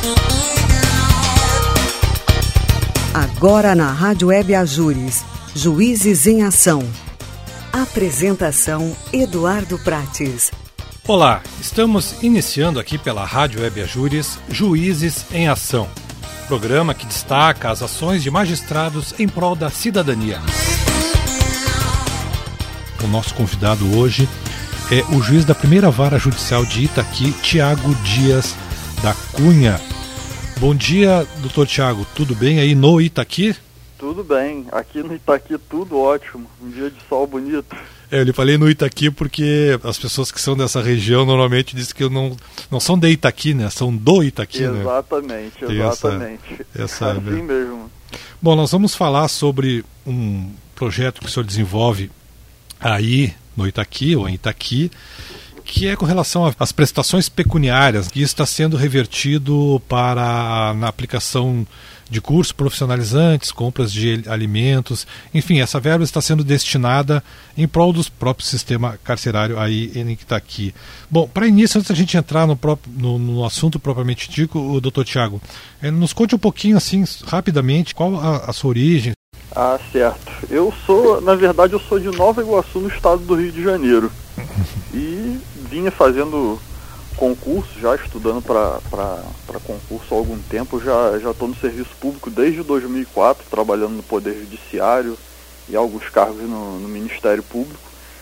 Agora na Rádio Web Ajures, Juízes em Ação. Apresentação Eduardo Prates. Olá, estamos iniciando aqui pela Rádio Web Ajures, Juízes em Ação. Programa que destaca as ações de magistrados em prol da cidadania. O nosso convidado hoje é o juiz da primeira vara judicial de Itaqui, Tiago Dias da Cunha. Bom dia, doutor Tiago, tudo bem aí no Itaqui? Tudo bem, aqui no Itaqui tudo ótimo, um dia de sol bonito. Eu lhe falei no Itaqui porque as pessoas que são dessa região normalmente dizem que não são de Itaqui, né? São do Itaqui, exatamente, né? Exatamente, assim mesmo. Bom, nós vamos falar sobre um projeto que o senhor desenvolve aí no Itaqui, ou em Itaqui, que é com relação às prestações pecuniárias, que está sendo revertido na aplicação de cursos profissionalizantes, compras de alimentos, enfim, essa verba está sendo destinada em prol do próprio sistema carcerário aí em Itaqui. Bom, para início, antes da gente entrar no assunto propriamente dito, o doutor Tiago, nos conte um pouquinho, assim, rapidamente, qual a sua origem. Ah, certo. Na verdade, eu sou de Nova Iguaçu, no estado do Rio de Janeiro. E vinha fazendo concurso, já estudando para concurso há algum tempo. Já estou no serviço público desde 2004, trabalhando no Poder Judiciário e alguns cargos no Ministério Público.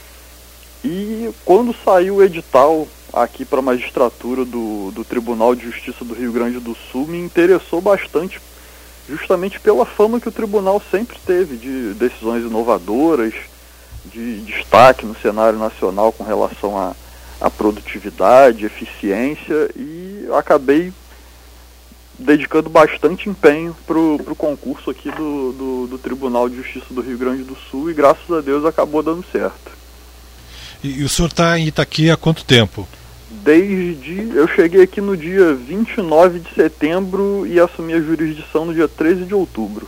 E quando saiu o edital aqui para a magistratura do Tribunal de Justiça do Rio Grande do Sul, me interessou bastante, justamente pela fama que o tribunal sempre teve de decisões inovadoras, de destaque no cenário nacional com relação à produtividade, eficiência, e acabei dedicando bastante empenho para o concurso aqui do Tribunal de Justiça do Rio Grande do Sul, e graças a Deus acabou dando certo. E o senhor está em Itaqui há quanto tempo? Eu cheguei aqui no dia 29 de setembro e assumi a jurisdição no dia 13 de outubro.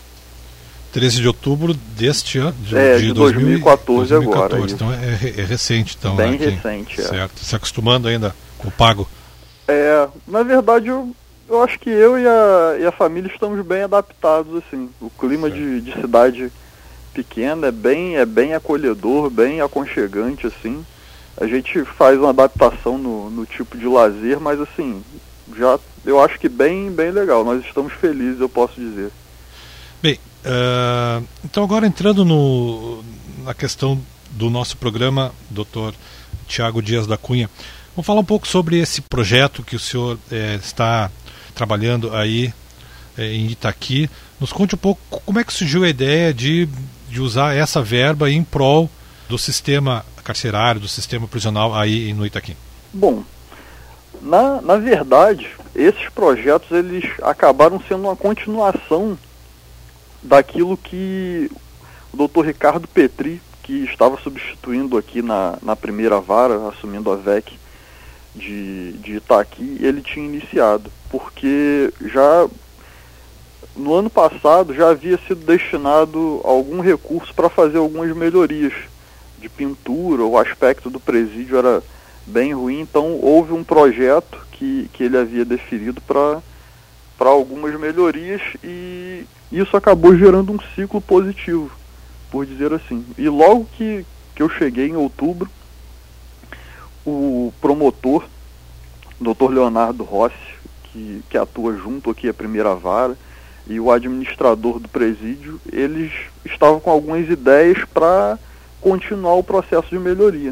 13 de outubro deste ano? De 2014 agora. Então é recente. Então, bem recente, certo. Se acostumando ainda com o pago? Na verdade, eu acho que eu e a família estamos bem adaptados, assim. O clima de cidade pequena é bem acolhedor, bem aconchegante, assim. A gente faz uma adaptação no tipo de lazer, mas assim, eu acho que bem legal. Nós estamos felizes, eu posso dizer. Bem, então agora entrando na questão do nosso programa, Dr. Tiago Dias da Cunha, vamos falar um pouco sobre esse projeto que o senhor está trabalhando aí em Itaqui. Nos conte um pouco como é que surgiu a ideia de usar essa verba em prol do sistema carcerário, do sistema prisional aí no Itaqui. Bom, na verdade, esses projetos eles acabaram sendo uma continuação daquilo que o Dr. Ricardo Petri, que estava substituindo aqui na primeira vara, assumindo a VEC de Itaqui, ele tinha iniciado, porque já no ano passado já havia sido destinado algum recurso para fazer algumas melhorias de pintura. O aspecto do presídio era bem ruim, então houve um projeto que ele havia definido para algumas melhorias, e isso acabou gerando um ciclo positivo, por dizer assim. E logo que eu cheguei em outubro, o promotor, Dr. Leonardo Rossi, que atua junto aqui à primeira vara, e o administrador do presídio, eles estavam com algumas ideias para continuar o processo de melhoria.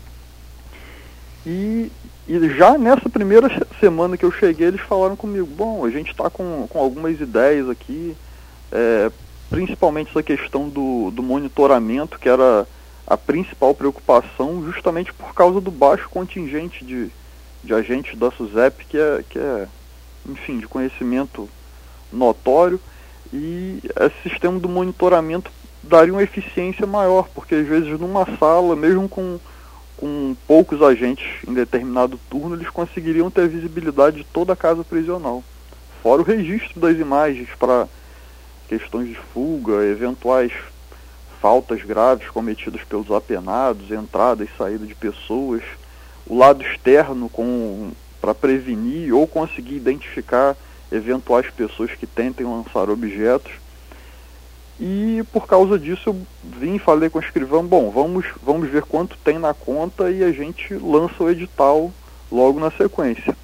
E já nessa primeira semana que eu cheguei, eles falaram comigo: bom, a gente está com algumas ideias aqui, principalmente essa questão do monitoramento, que era a principal preocupação, justamente por causa do baixo contingente de agentes da SUSEP, que é, enfim, de conhecimento notório, e esse sistema do monitoramento daria uma eficiência maior, porque às vezes numa sala, mesmo com poucos agentes em determinado turno, eles conseguiriam ter visibilidade de toda a casa prisional, fora o registro das imagens para questões de fuga, eventuais faltas graves cometidas pelos apenados, entrada e saída de pessoas, o lado externo prevenir ou conseguir identificar eventuais pessoas que tentem lançar objetos. E por causa disso eu vim e falei com o escrivão, bom, vamos ver quanto tem na conta e a gente lança o edital logo na sequência.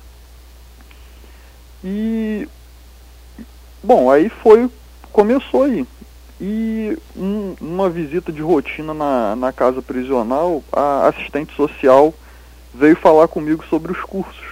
E, bom, aí começou aí. E uma visita de rotina na casa prisional, a assistente social veio falar comigo sobre os cursos.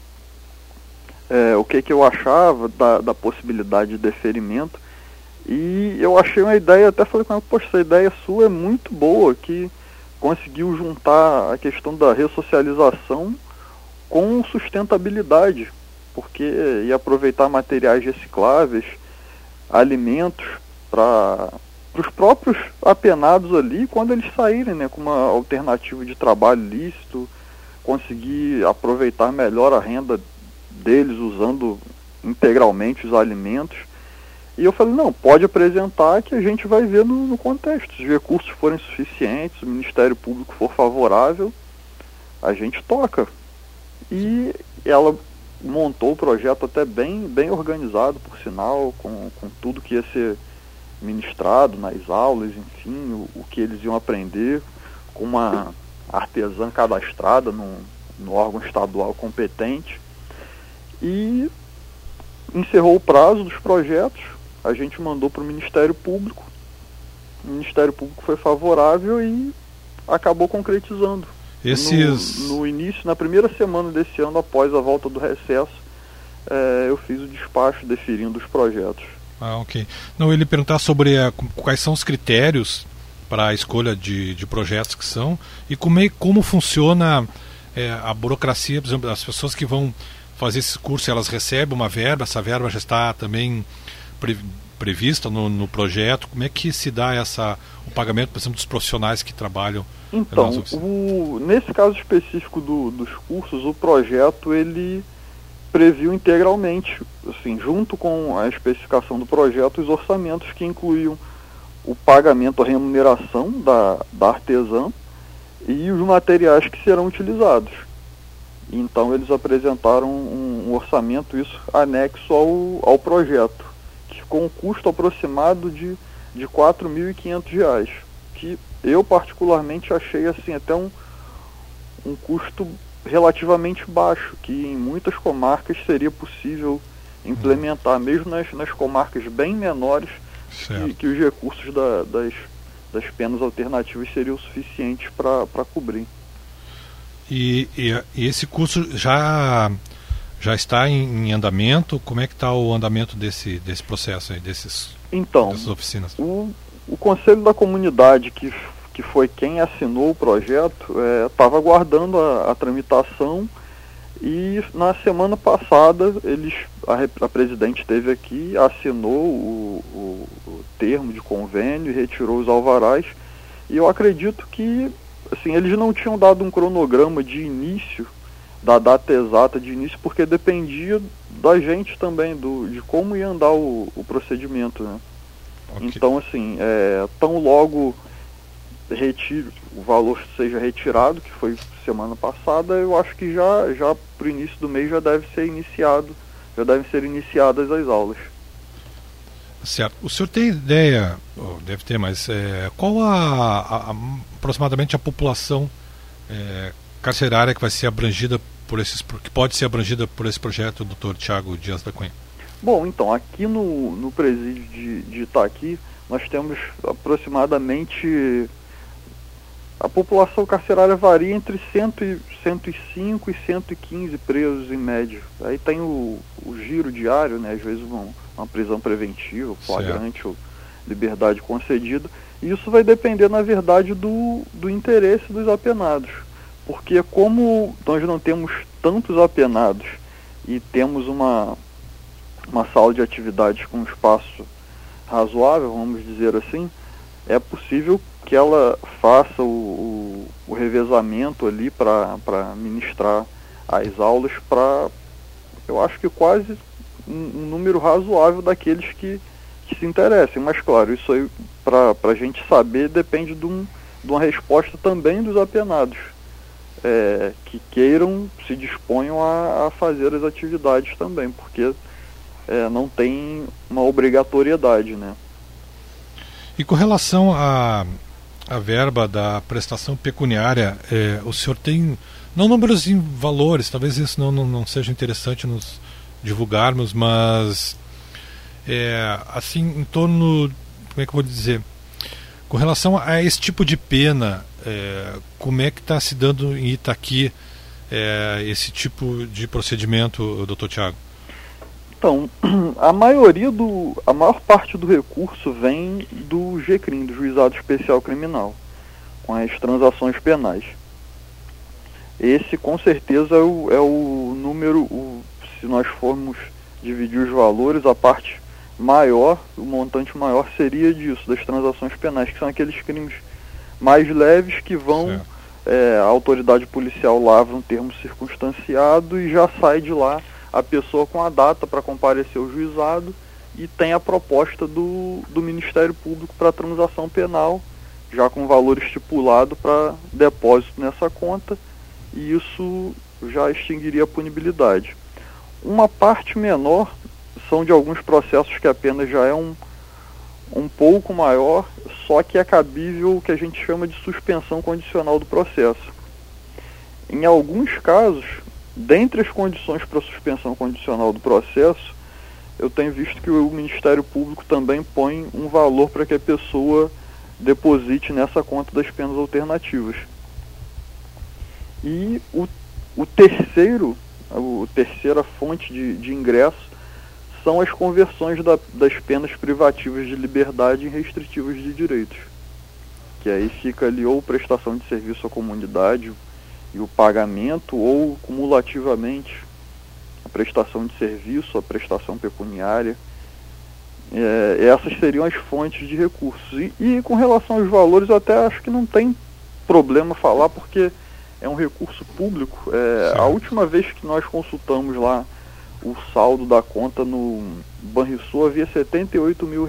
O que eu achava da possibilidade de deferimento. E eu achei uma ideia, até falei com ela, poxa, essa ideia sua é muito boa, que conseguiu juntar a questão da ressocialização com sustentabilidade, porque ia aproveitar materiais recicláveis, alimentos para os próprios apenados ali, quando eles saírem, né, com uma alternativa de trabalho lícito, conseguir aproveitar melhor a renda deles usando integralmente os alimentos. E eu falei, não, pode apresentar que a gente vai ver no contexto. Se os recursos forem suficientes, se o Ministério Público for favorável, a gente toca. E ela montou o projeto até bem organizado, por sinal, com tudo que ia ser ministrado nas aulas, enfim, o que eles iam aprender, com uma artesã cadastrada no órgão estadual competente. E encerrou o prazo dos projetos, a gente mandou para o Ministério Público, o Ministério Público foi favorável e acabou concretizando. No início, na primeira semana desse ano, após a volta do recesso, eu fiz o despacho deferindo os projetos. Ah, ok. Não, ele perguntar sobre quais são os critérios para a escolha de projetos que são e como funciona a burocracia, por exemplo, as pessoas que vão fazer esse curso, elas recebem uma verba, essa verba já está também prevista no projeto. Como é que se dá o pagamento, por exemplo, dos profissionais que trabalham nas oficinas? Nesse caso específico dos cursos, o projeto ele previu integralmente, assim, junto com a especificação do projeto, os orçamentos que incluíam o pagamento, a remuneração da artesã e os materiais que serão utilizados. Então eles apresentaram um orçamento, isso anexo ao projeto, que ficou um custo aproximado de R$ 4.500, que eu particularmente achei assim até um custo relativamente baixo, que em muitas comarcas seria possível implementar, mesmo nas comarcas bem menores, que os recursos das penas alternativas seriam suficientes para cobrir. E esse curso já está em andamento? Como é que está o andamento desse processo aí, dessas oficinas? O Conselho da Comunidade, que foi quem assinou o projeto, estava aguardando a tramitação, e na semana passada a presidente esteve aqui, assinou o termo de convênio e retirou os alvarás, e eu acredito que assim, eles não tinham dado um cronograma de início, da data exata de início, porque dependia da gente também, de como ia andar o procedimento, né? Okay. Então, assim, tão logo o valor seja retirado, que foi semana passada, eu acho que já para o início do mês já devem ser iniciadas as aulas. Certo. O senhor tem ideia, deve ter, mas qual aproximadamente a população carcerária que vai ser abrangida que pode ser abrangida por esse projeto, Dr. Thiago Dias da Cunha? Bom, então, aqui no presídio de Itaqui, nós temos aproximadamente, a população carcerária varia entre 105 e 115 presos em média. Aí tem o giro diário, né, às vezes uma prisão preventiva, flagrante ou liberdade concedida. E isso vai depender, na verdade, do interesse dos apenados. Porque como nós não temos tantos apenados e temos uma sala de atividades com um espaço razoável, vamos dizer assim, é possível que ela faça o revezamento ali para ministrar as aulas para, eu acho que quase um número razoável daqueles que se interessem. Mas claro, isso aí para a gente saber depende de uma resposta também dos apenados. que queiram, se disponham a fazer as atividades também, porque não tem uma obrigatoriedade, né? E com relação à verba da prestação pecuniária, o senhor tem, não números em valores, talvez isso não seja interessante nos divulgarmos, mas assim, em torno, como é que eu vou dizer, com relação a esse tipo de pena, como é que está se dando em Itaqui esse tipo de procedimento, doutor Tiago? Então, a maior parte do recurso vem do GCRIM, do Juizado Especial Criminal, com as transações penais. Esse, com certeza, é o número, se nós formos dividir os valores, a parte maior, o montante maior seria disso, das transações penais, que são aqueles crimes mais leves que vão, a autoridade policial lavra um termo circunstanciado e já sai de lá a pessoa com a data para comparecer ao juizado e tem a proposta do Ministério Público para transação penal, já com valor estipulado para depósito nessa conta, e isso já extinguiria a punibilidade. Uma parte menor são de alguns processos que a pena já é um pouco maior, só que é cabível o que a gente chama de suspensão condicional do processo. Em alguns casos, dentre as condições para suspensão condicional do processo, eu tenho visto que o Ministério Público também põe um valor para que a pessoa deposite nessa conta das penas alternativas. E a terceira fonte de ingresso são as conversões das penas privativas de liberdade em restritivas de direitos. Que aí fica ali ou prestação de serviço à comunidade e o pagamento, ou cumulativamente a prestação de serviço, a prestação pecuniária. Essas seriam as fontes de recursos. E com relação aos valores, eu até acho que não tem problema falar, porque é um recurso público. A última vez que nós consultamos lá o saldo da conta no Banrisul havia R$78 mil.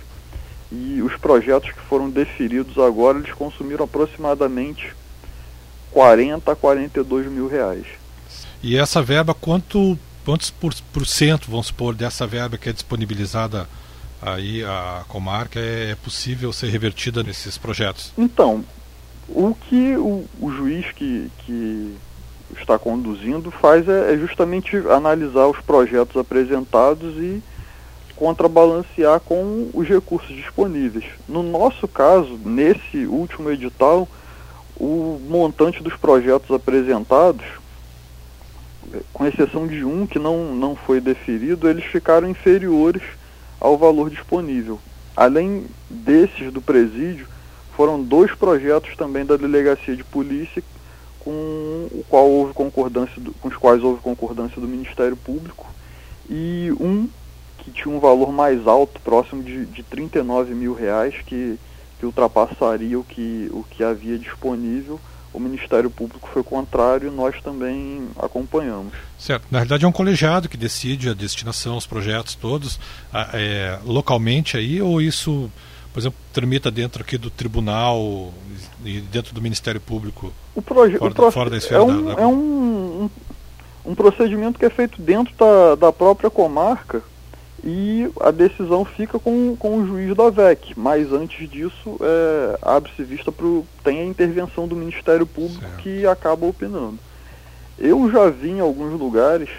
E os projetos que foram deferidos agora, eles consumiram aproximadamente R$40 a R$42 mil. E essa verba, quantos por cento, vamos supor, dessa verba que é disponibilizada aí à comarca é possível ser revertida nesses projetos? Então, o que o juiz que está conduzindo faz é justamente analisar os projetos apresentados e contrabalancear com os recursos disponíveis. No nosso caso, nesse último edital, o montante dos projetos apresentados, com exceção de um que não foi deferido, eles ficaram inferiores ao valor disponível. Além desses do presídio, foram 2 projetos também da Delegacia de Polícia com os quais houve concordância do Ministério Público, e um que tinha um valor mais alto, próximo de R$39 mil, que ultrapassaria o que havia disponível. O Ministério Público foi contrário e nós também acompanhamos. Certo. Na realidade é um colegiado que decide a destinação, os projetos todos, localmente aí, ou isso, por exemplo, tramita dentro aqui do tribunal e dentro do Ministério Público, fora da esfera é um procedimento que é feito dentro da própria comarca, e a decisão fica com o juiz da VEC, mas antes disso abre-se vista tem a intervenção do Ministério Público, certo, que acaba opinando. Eu já vi em alguns lugares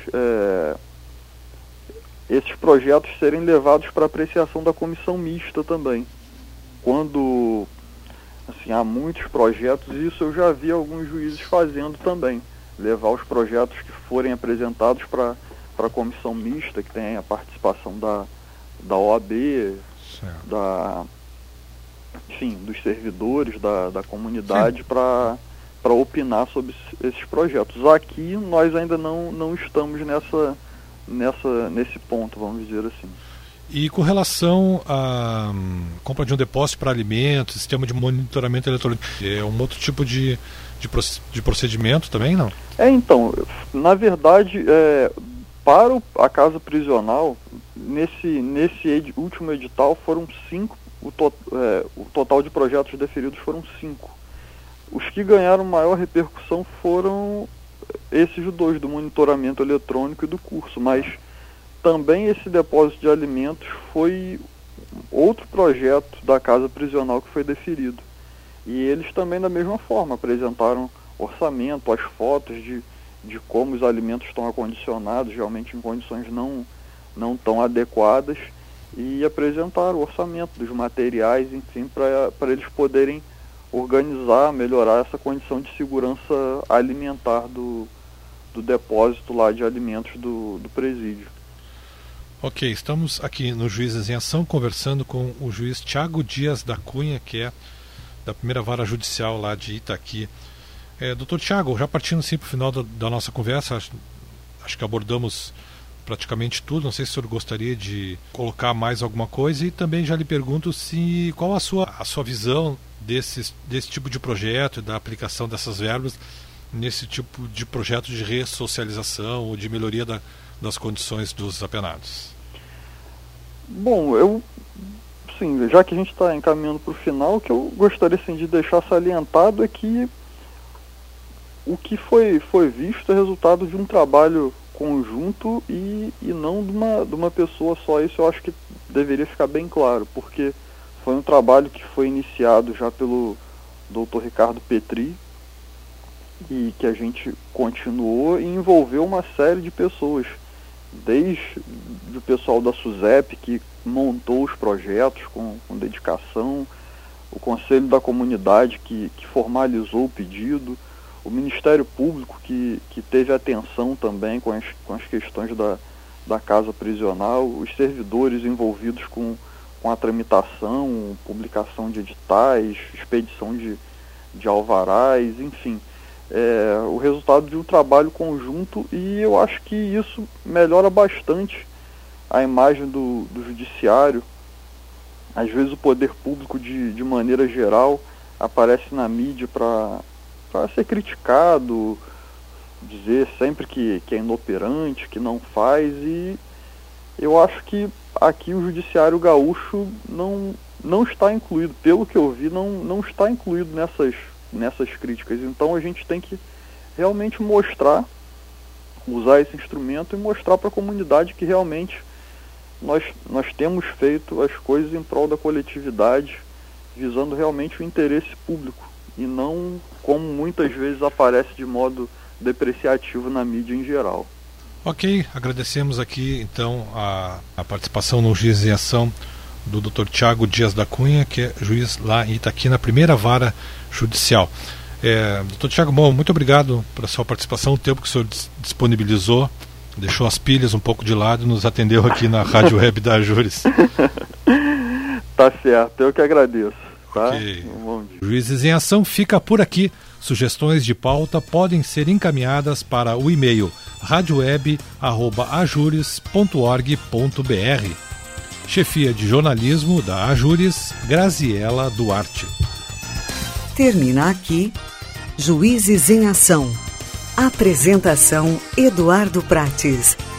esses projetos serem levados para apreciação da comissão mista também. Quando há muitos projetos, isso eu já vi alguns juízes fazendo também, levar os projetos que forem apresentados para a comissão mista, que tem a participação da OAB, dos servidores da comunidade, para opinar sobre esses projetos. Aqui nós ainda não estamos nesse ponto, vamos dizer assim. E com relação à compra de um depósito para alimentos, sistema de monitoramento eletrônico, é um outro tipo de procedimento também, não? Então, na verdade, para a casa prisional, nesse último edital foram 5, o total de projetos deferidos foram 5. Os que ganharam maior repercussão foram esses dois, do monitoramento eletrônico e do curso, mas também esse depósito de alimentos foi outro projeto da casa prisional que foi deferido. E eles também, da mesma forma, apresentaram orçamento, as fotos de como os alimentos estão acondicionados, realmente em condições não tão adequadas, e apresentaram o orçamento dos materiais, enfim, para eles poderem organizar, melhorar essa condição de segurança alimentar do depósito lá de alimentos do presídio. Ok, estamos aqui no Juízes em Ação conversando com o juiz Thiago Dias da Cunha, que é da primeira vara judicial lá de Itaqui. Doutor Thiago, já partindo sim para o final da nossa conversa, acho que abordamos praticamente tudo. Não sei se o senhor gostaria de colocar mais alguma coisa, e também já lhe pergunto qual a sua visão desse tipo de projeto e da aplicação dessas verbas nesse tipo de projeto de ressocialização ou de melhoria das condições dos apenados. Bom, já que a gente está encaminhando para o final, o que eu gostaria de deixar salientado é que o que foi visto é resultado de um trabalho conjunto e não de uma pessoa só. Isso eu acho que deveria ficar bem claro, porque foi um trabalho que foi iniciado já pelo Dr. Ricardo Petri e que a gente continuou e envolveu uma série de pessoas, desde o pessoal da SUSEP, que montou os projetos com dedicação, o Conselho da Comunidade, que formalizou o pedido, o Ministério Público, que teve atenção também com as questões da casa prisional, os servidores envolvidos com a tramitação, publicação de editais, expedição de alvarás, enfim. O resultado de um trabalho conjunto, e eu acho que isso melhora bastante a imagem do judiciário. Às vezes o poder público, de maneira geral, aparece na mídia para ser criticado, dizer sempre que é inoperante, que não faz, e eu acho que aqui o judiciário gaúcho não está incluído, pelo que eu vi, não está incluído nessas críticas. Então a gente tem que realmente usar esse instrumento e mostrar para a comunidade que realmente nós temos feito as coisas em prol da coletividade, visando realmente o interesse público, e não como muitas vezes aparece de modo depreciativo na mídia em geral. Ok, agradecemos aqui então a participação no Juízes em Ação do Dr. Thiago Dias da Cunha, que é juiz lá em Itaqui, na primeira vara judicial. Dr. Thiago, muito obrigado pela sua participação, o tempo que o senhor disponibilizou, deixou as pilhas um pouco de lado e nos atendeu aqui na Rádio Web da Ajures. Tá certo, eu que agradeço. Tá? Okay. Juízes em Ação fica por aqui. Sugestões de pauta podem ser encaminhadas para o e-mail radioweb@ajures.org.br. Chefia de jornalismo da Ajures, Graziela Duarte. Termina aqui Juízes em Ação. Apresentação: Eduardo Prates.